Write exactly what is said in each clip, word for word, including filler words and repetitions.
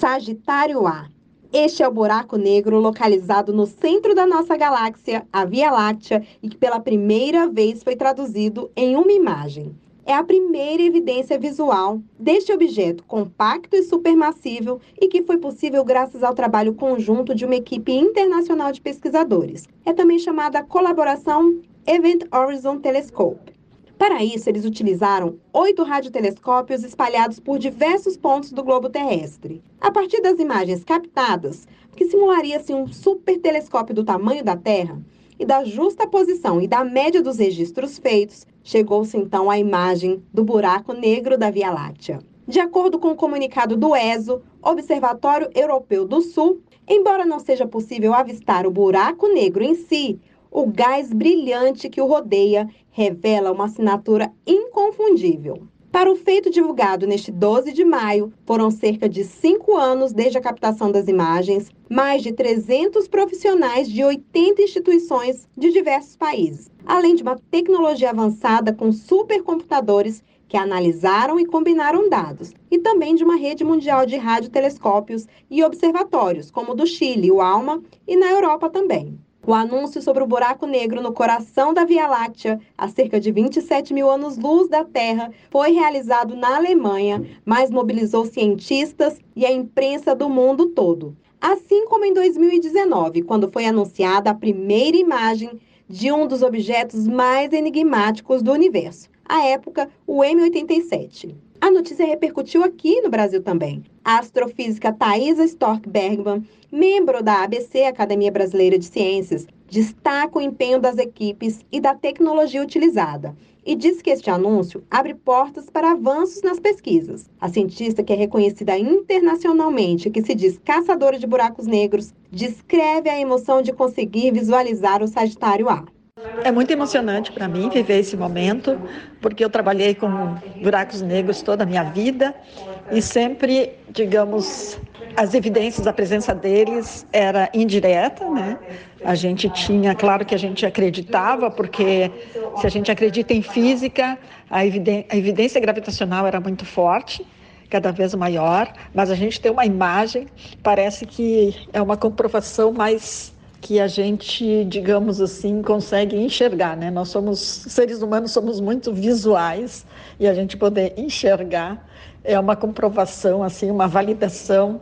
Sagitário A. Este é o buraco negro localizado no centro da nossa galáxia, a Via Láctea, e que pela primeira vez foi traduzido em uma imagem. É a primeira evidência visual deste objeto compacto e supermassivo e que foi possível graças ao trabalho conjunto de uma equipe internacional de pesquisadores. É também chamada colaboração Event Horizon Telescope. Para isso, eles utilizaram oito radiotelescópios espalhados por diversos pontos do globo terrestre. A partir das imagens captadas, que simularia-se um supertelescópio do tamanho da Terra, e da justa posição e da média dos registros feitos, chegou-se então à imagem do buraco negro da Via Láctea. De acordo com o comunicado do E S O, Observatório Europeu do Sul, embora não seja possível avistar o buraco negro em si, o gás brilhante que o rodeia revela uma assinatura inconfundível. Para o feito divulgado neste doze de maio, foram cerca de cinco anos desde a captação das imagens, mais de trezentos profissionais de oitenta instituições de diversos países, além de uma tecnologia avançada com supercomputadores que analisaram e combinaram dados, e também de uma rede mundial de radiotelescópios e observatórios, como o do Chile, o ALMA, e na Europa também. O anúncio sobre o buraco negro no coração da Via Láctea, a cerca de vinte e sete mil anos-luz da Terra, foi realizado na Alemanha, mas mobilizou cientistas e a imprensa do mundo todo. Assim como em dois mil e dezenove, quando foi anunciada a primeira imagem de um dos objetos mais enigmáticos do universo, à época, o M oitenta e sete. A notícia repercutiu aqui no Brasil também. A astrofísica Thaisa Stork Bergman, membro da A B C, Academia Brasileira de Ciências, destaca o empenho das equipes e da tecnologia utilizada e diz que este anúncio abre portas para avanços nas pesquisas. A cientista, que é reconhecida internacionalmente e que se diz caçadora de buracos negros, descreve a emoção de conseguir visualizar o Sagitário A. É muito emocionante para mim viver esse momento, porque eu trabalhei com buracos negros toda a minha vida e sempre, digamos, as evidências da presença deles era indireta, né? A gente tinha, claro que a gente acreditava, porque se a gente acredita em física, a evidência, a evidência gravitacional era muito forte, cada vez maior, mas a gente tem uma imagem, parece que é uma comprovação mais que a gente, digamos assim, consegue enxergar, né? Nós somos, seres humanos, somos muito visuais e a gente poder enxergar é uma comprovação, assim, uma validação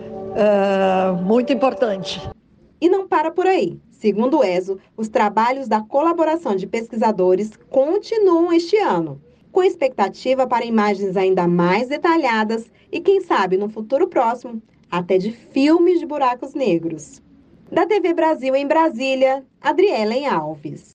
uh, muito importante. E não para por aí. Segundo o E S O, os trabalhos da colaboração de pesquisadores continuam este ano, com expectativa para imagens ainda mais detalhadas e, quem sabe, no futuro próximo, até de filmes de buracos negros. Da T V Brasil em Brasília, Adrielen Alves.